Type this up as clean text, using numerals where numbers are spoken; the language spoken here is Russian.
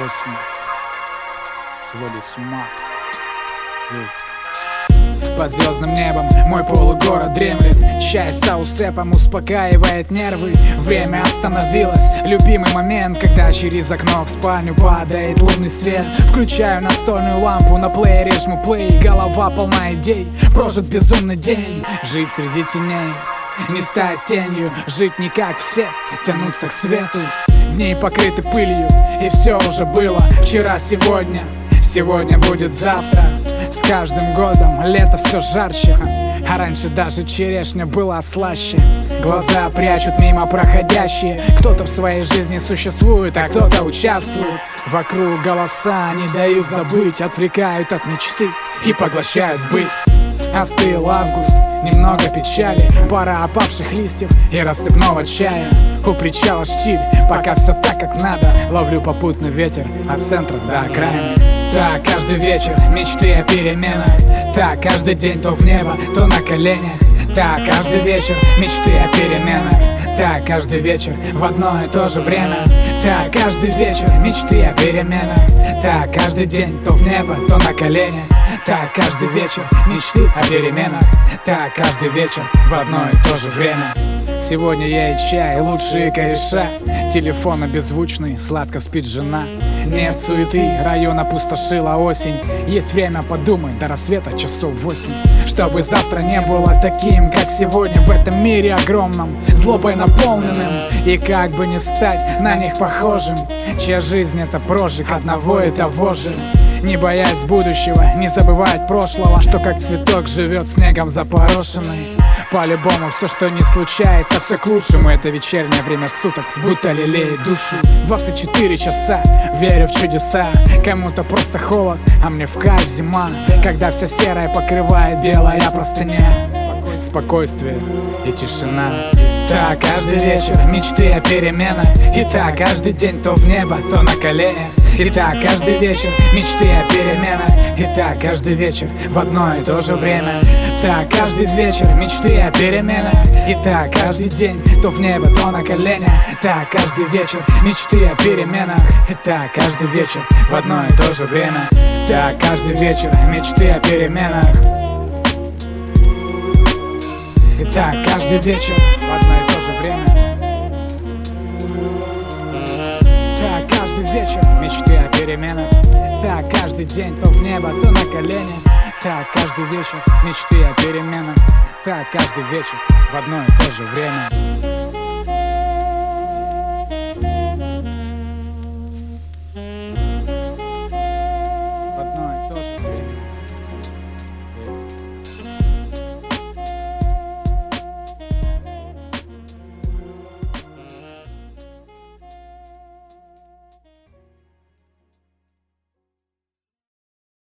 осень сводит с ума. Под звездным небом мой полугород дремлет. Чай с саусепом успокаивает нервы. Время остановилось. Любимый момент, когда через окно в спальню падает лунный свет. Включаю настольную лампу, на плеере жму плей. Голова полна идей, прожит безумный день. Жить среди теней, не стать тенью. Жить не как все, тянуться к свету. Дни покрыты пылью, и все уже было. Вчера, сегодня, сегодня будет завтра. С каждым годом лето все жарче, а раньше даже черешня была слаще. Глаза прячут мимо проходящие. Кто-то в своей жизни существует, а кто-то участвует. Вокруг голоса не дают забыть, отвлекают от мечты и поглощают в быт. Остыл август, немного печали, пара опавших листьев и рассыпного чая. У причала штиль, пока все так как надо. Ловлю попутный ветер от центра до окраины. Так каждый вечер мечты о переменах. Так каждый день то в небо, то на коленях. Так каждый вечер мечты о переменах. Так каждый вечер в одно и то же время. Так каждый вечер мечты о переменах. Так каждый день то в небо, то на коленях. Так каждый вечер мечты о переменах. Так каждый вечер в одно и то же время. Сегодня я и чай, лучшие кореша. Телефон беззвучный, сладко спит жена. Нет суеты, район опустошила осень. Есть время подумать, до рассвета часов 8. Чтобы завтра не было таким, как сегодня. В этом мире огромном, злобой наполненным. И как бы не стать на них похожим, чья жизнь это прожиг одного и того же. Не боясь будущего, не забывать прошлого, что как цветок живет снегом запорошенный. По-любому все, что не случается, все к лучшему. Это вечернее время суток, будто лелеет душу. 24 часа, верю в чудеса. Кому-то просто холод, а мне в кайф зима. Когда все серое покрывает белая простыня. Спокойствие и тишина. Так каждый вечер мечты о переменах. И так каждый день то в небо, то на коленях. И так каждый вечер мечты о переменах. И так каждый вечер в одно и то же время. Так каждый вечер мечты о переменах. И так каждый день то в небо, то на коленях. Так каждый вечер мечты о переменах. И так каждый вечер в одно и то же время. Так каждый вечер мечты о переменах. И так каждый вечер в одно и то же время. Так каждый вечер мечты о переменах. Так каждый день то в небо, то на коленях. Так каждый вечер мечты о переменах. Так каждый вечер в одно и то же время.